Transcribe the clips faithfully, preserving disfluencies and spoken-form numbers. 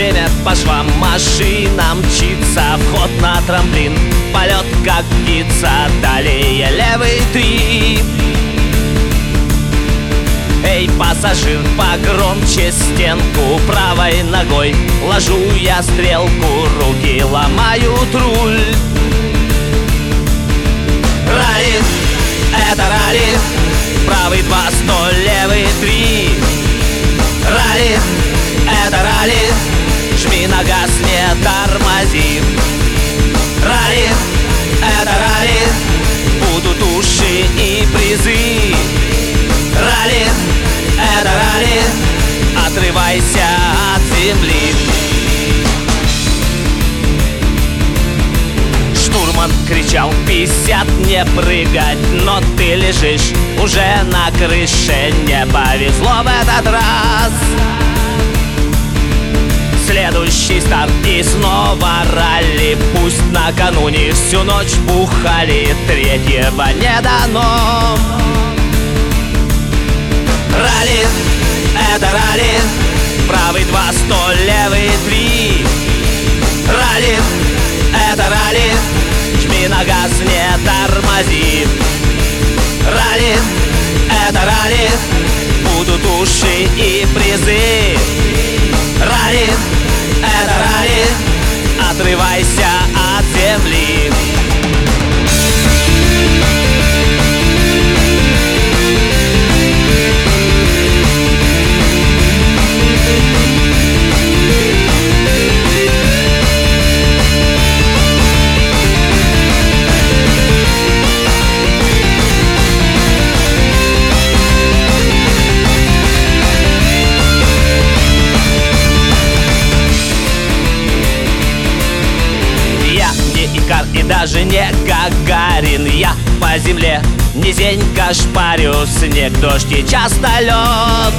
время по швам машина мчится, вход на трамплин, полет как птица, далее левый три. Эй, пассажир, погромче стенку, правой ногой ложу я стрелку, руки ломают руль. Ралли, это ралли, правый два сто, левый три. Ралли, это ралли, жми на газ, не тормози. Ралли, это ралли, будут уши и призы. Ралли, это ралли, отрывайся от земли. Штурман кричал: пятьдесят не прыгать, но ты лежишь уже на крыше. Не повезло в этот раз. Следующий старт и снова ралли. Пусть накануне всю ночь бухали, третьего не дано. Ралли, это ралли, правый два сто, левый три. Ралли, это ралли, жми на газ, не тормози. Ралли, это ралли, будут уши и призы. Ралли, это ралли, отрывайся от земли. И даже не Гагарин. Я по земле низенько шпарю, снег, дождь и часто лед.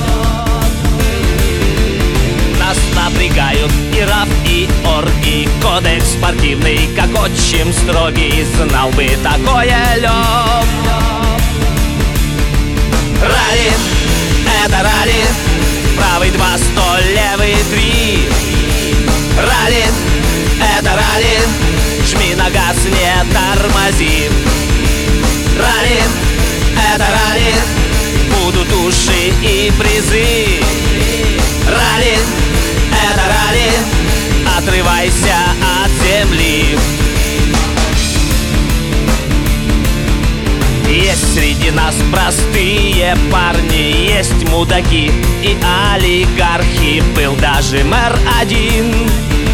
Нас напрягают и РАФ, и ОР, и кодекс спортивный, как отчим строгий, знал бы такое лед. Ралли, это ралли, правый два сто, левый три. Ралли, это ралли, жми на газ, не тормози. Ралли, это ралли, будут уши и призы. Ралли, это ралли, отрывайся от земли. Есть среди нас простые парни, есть мудаки и олигархи. Был даже мэр один.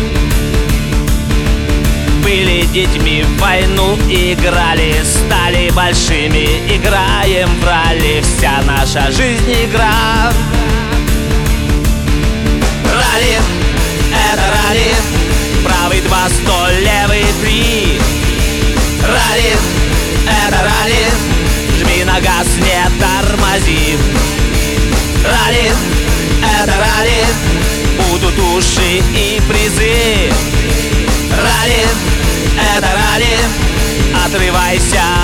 Были детьми, в войну играли, стали большими, играем в ралли. Вся наша жизнь игра. Ралли, это ралли, правый два сто, левый три. Ралли, это ралли, жми на газ, не тормози. Ралли, это ралли, будут уши и призы. Ралли, это ралли, отрывайся